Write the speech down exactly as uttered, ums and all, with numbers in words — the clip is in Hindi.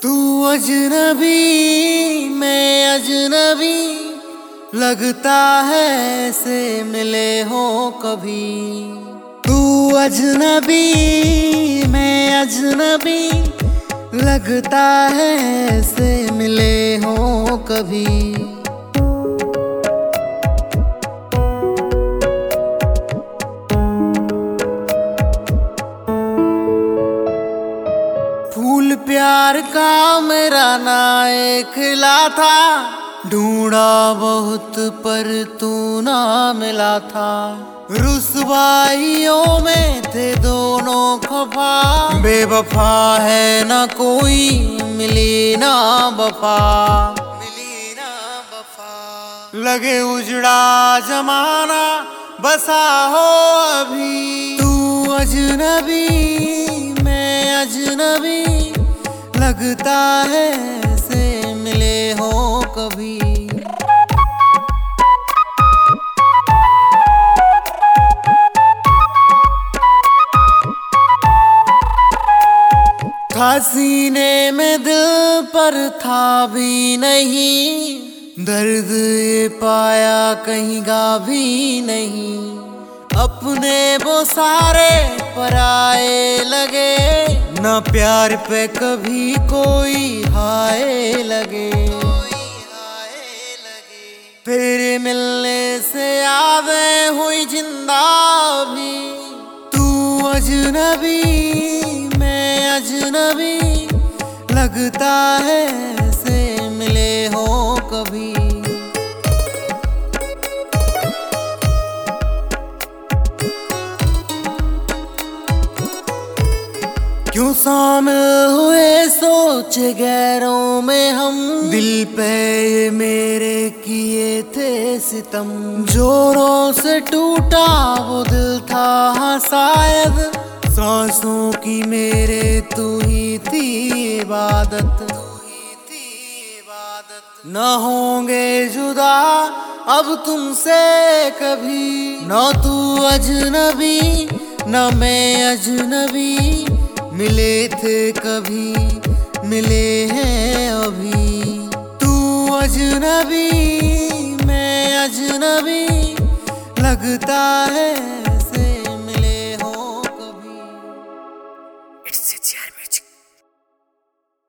तू अजनबी मैं अजनबी, लगता है ऐसे मिले हो कभी। तू अजनबी मैं अजनबी, लगता है ऐसे मिले हो कभी। फूल प्यार का मेरा नाम खिला था, ढूंढा बहुत पर तू ना मिला था। रुसवाइयों में थे दोनों खफा, बेवफा है ना कोई मिली ना वफा, मिली ना वफा। लगे उजड़ा जमाना बसा हो अभी। तू अजनबी मैं अजनबी, लगता है ऐसे मिले हो कभी। था सीने में दिल पर था भी नहीं, दर्द ये पाया कहीं गा भी नहीं। अपने वो सारे पराए लगे, ना प्यार पे कभी कोई हाय लगे। तेरे मिलने से यादें हुई जिंदा भी। तू अजनबी मैं अजनबी, लगता है ऐसे मिले हो कभी। क्यों शामिल हुए सोच गैरों में हम, दिल पे ये मेरे किए थे सितम। जोरों से टूटा वो दिल था हाँ शायद, सांसों की मेरे तू ही थी इबादत। न होंगे जुदा अब तुमसे कभी, न तू अजनबी न मैं अजनबी। मिले थे कभी मिले हैं अभी। तू अजनबी मैं अजनबी, लगता है